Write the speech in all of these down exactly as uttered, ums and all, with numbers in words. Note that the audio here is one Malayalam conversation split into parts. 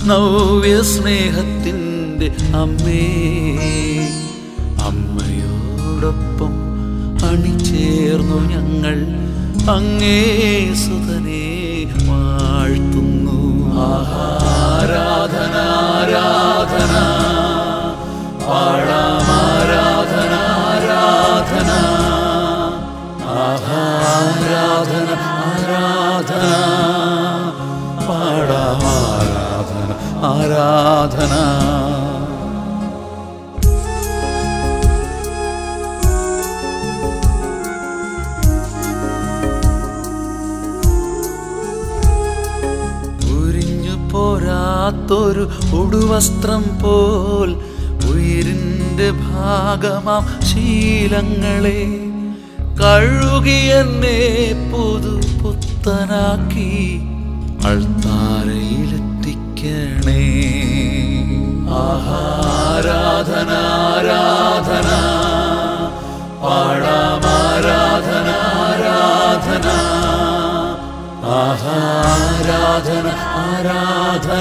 നവ്യസ്നേഹത്തിൻ്റെ അമ്മേ, അമ്മയോടൊപ്പം അണിചേർന്നു ഞങ്ങൾ അങ്ങേ സുതനെ വാഴ്ത്തുന്നു. ആരാധന ആരാധന പാടാം, ആരാധന ആരാധന ആരാധന ആരാധന പാടാം, ആരാധന ആരാധന. പോരാത്തൊരു ഉടുവസ്ത്രം പോൽ ഉയിരിൻ്റെ ഭാഗമാം ശീലങ്ങളെ കഴുകിയെന്നെ പുതു പുത്തനാക്കി അൾത്താരയിലെത്തിക്കണേ. ആരാധന ആരാധന പാടാം, ആരാധന ആരാധന ആരാധന ആരാധന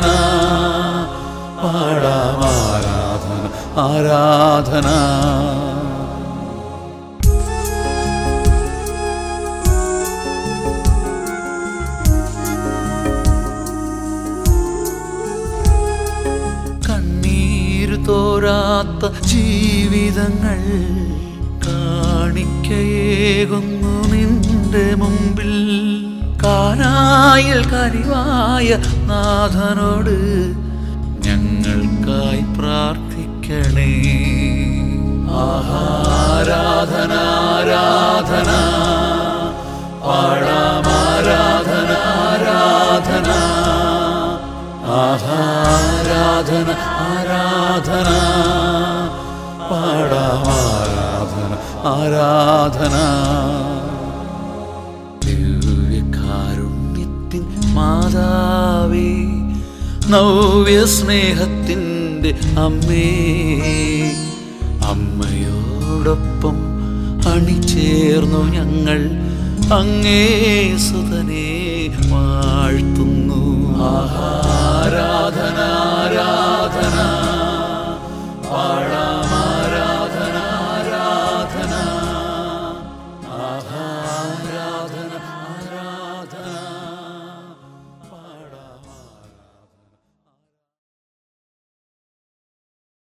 പാടാം, ആരാധന ആരാധന. കണ്ണീരു തോരാത്ത ജീവിതങ്ങൾ കാണിക്കയേകുന്നു നിന്റെ മുമ്പിൽ. കാനായിൽ കനിവായ നാഥനോട് ഞങ്ങൾക്കായി പ്രാർത്ഥിക്കണേ. ആരാധന ആരാധന പാടാം, ആരാധന ആരാധന ആരാധന ആരാധന പാടാം, ആരാധന ആരാധന. കാരുണ്യത്തിൻ മാതാവേ, നവ്യസ്നേഹത്തിൻ്റെ അമ്മേ, അമ്മയോടൊപ്പം അണിചേർന്നു ഞങ്ങൾ അങ്ങേ സുതനെ വാഴ്ത്തുന്നു. ആരാധന ആരാധന